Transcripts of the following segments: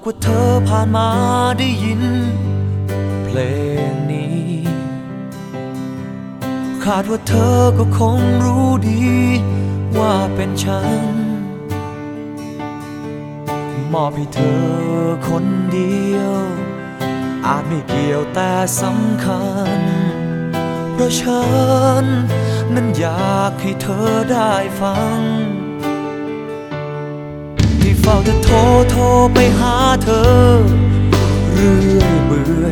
ว่าเธอผ่านมาได้ยินเพลงนี้คาดว่าเธอก็คงรู้ดีว่าเป็นฉันมอบให้เธอคนเดียวอาจไม่เกี่ยวแต่สำคัญเพราะฉันนั้นอยากให้เธอได้ฟังที่เฝ้าจะโทรไปหาเธอเรื่อยเบื่อ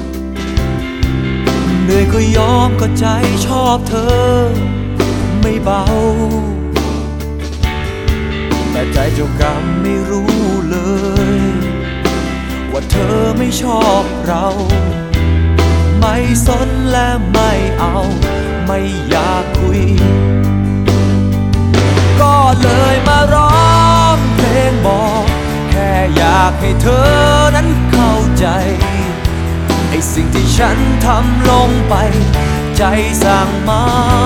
เหนื่อยก็ยอมก็ใจชอบเธอไม่เบาแต่ใจเจ้ากรรมไม่รู้เลยว่าเธอไม่ชอบเราไม่สนและไม่เอาไม่อยากคุยก็เลยมาร้องเพลงบอกแค่อยากให้เธอนั้นเข้าใจไอ้สิ่งที่ฉันทำลงไปใจสั่งมา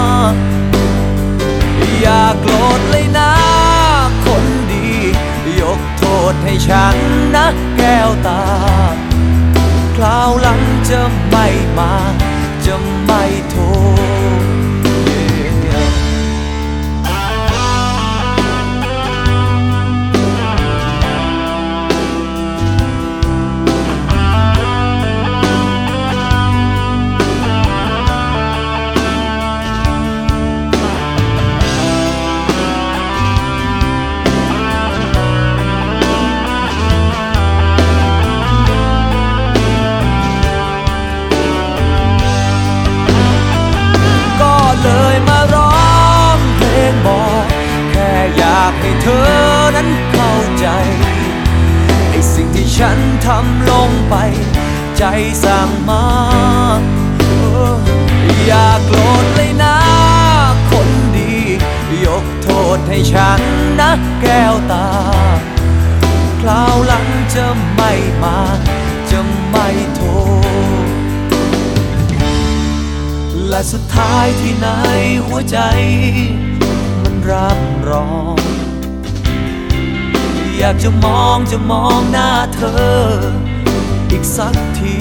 อย่าโกรธเลยนะคนดียกโทษให้ฉันนะแก้วตาคราวหลังจะไม่มาจะไม่โทรเลยมาร้องเพลงบอกแค่อยากให้เธอนั้นเข้าใจไอ้สิ่งที่ฉันทำลงไปใจสั่งมาอย่าโกรธเลยนะคนดียกโทษให้ฉันนะแก้วตาคราวหลังจะไม่มาจะไม่โทรและสุดท้ายที่ไหนหัวใจมันรับรองอยากจะมองหน้าเธออีกสักที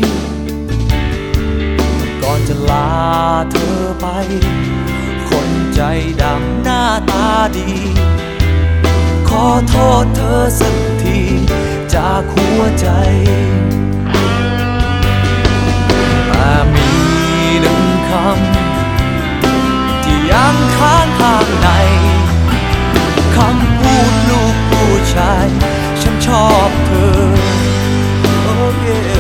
ก่อนจะลาเธอไปคนใจดำหน้าตาดีขอโทษเธอสักทีจากหัวใจมีหนึ่งคำที่ยังค้างข้างในคำพูดลูกผู้ชายฉันชอบเธอโอ้เย่